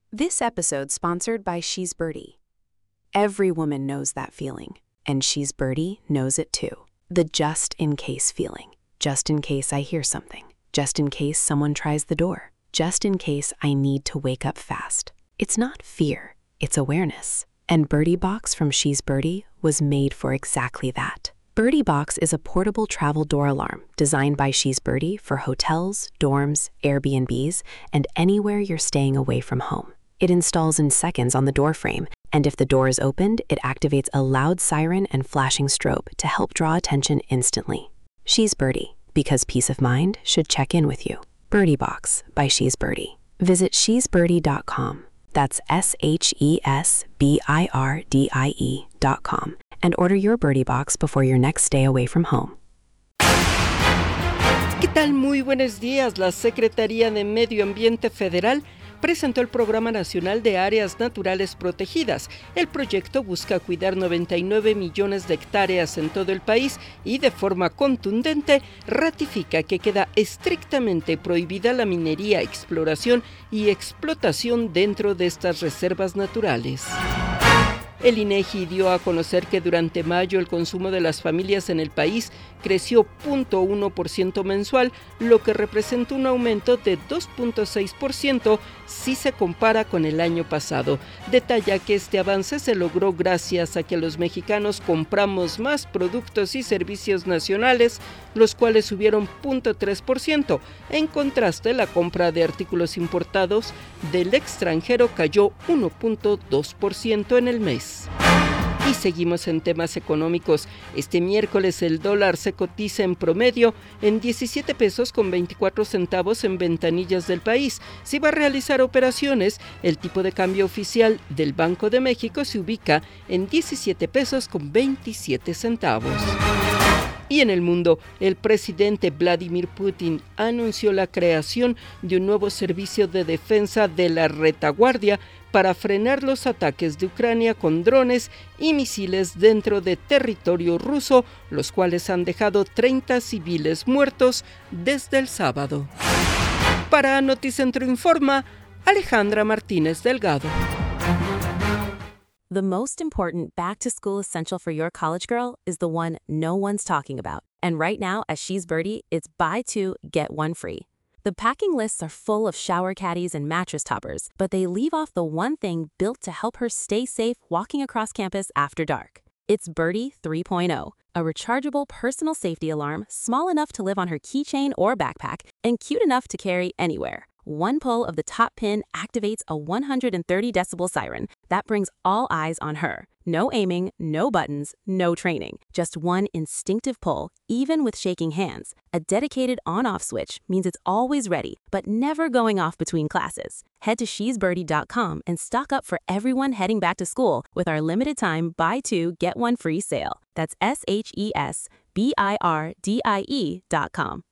This episode sponsored by She's Birdie. Every woman knows that feeling, and She's Birdie knows it too. The just-in-case feeling. Just in case I hear something. Just in case someone tries the door. Just in case I need to wake up fast. It's not fear, it's awareness. And Birdie Box from She's Birdie was made for exactly that. Birdie Box is a portable travel door alarm designed by She's Birdie for hotels, dorms, Airbnbs, and anywhere you're staying away from home. It installs in seconds on the door frame, and if the door is opened, it activates a loud siren and flashing strobe to help draw attention instantly. She's Birdie, because peace of mind should check in with you. Birdie Box by She's Birdie. Visit shesbirdie.com. That's SHESBIRDIE.com. And order your Birdie Box before your next stay away from home. ¿Qué tal? Muy buenos días. La Secretaría de Medio Ambiente Federal presentó el Programa Nacional de Áreas Naturales Protegidas. El proyecto busca cuidar 99 millones de hectáreas en todo el país y de forma contundente ratifica que queda estrictamente prohibida la minería, exploración y explotación dentro de estas reservas naturales. El INEGI dio a conocer que durante mayo el consumo de las familias en el país creció 0.1% mensual, lo que representa un aumento de 2.6% si se compara con el año pasado. Detalla que este avance se logró gracias a que los mexicanos compramos más productos y servicios nacionales, los cuales subieron 0.3%. En contraste, la compra de artículos importados del extranjero cayó 1.2% en el mes. Y seguimos en temas económicos. Este miércoles el dólar se cotiza en promedio en 17 pesos con 24 centavos en ventanillas del país. Si va a realizar operaciones, el tipo de cambio oficial del Banco de México se ubica en 17 pesos con 27 centavos. Y en el mundo, el presidente Vladimir Putin anunció la creación de un nuevo servicio de defensa de la retaguardia para frenar los ataques de Ucrania con drones y misiles dentro de territorio ruso, los cuales han dejado 30 civiles muertos desde el sábado. Para Noticentro Informa, Alejandra Martínez Delgado. The most important back-to-school essential for your college girl is the one no one's talking about. And right now, at She's Birdie, it's buy two, get one free. The packing lists are full of shower caddies and mattress toppers, but they leave off the one thing built to help her stay safe walking across campus after dark. It's Birdie 3.0, a rechargeable personal safety alarm small enough to live on her keychain or backpack and cute enough to carry anywhere. One pull of the top pin activates a 130 decibel siren that brings all eyes on her. No aiming, no buttons, no training. Just one instinctive pull, even with shaking hands. A dedicated on-off switch means it's always ready, but never going off between classes. Head to shesbirdie.com and stock up for everyone heading back to school with our limited time buy two, get one free sale. That's SHESBIRDIE.com.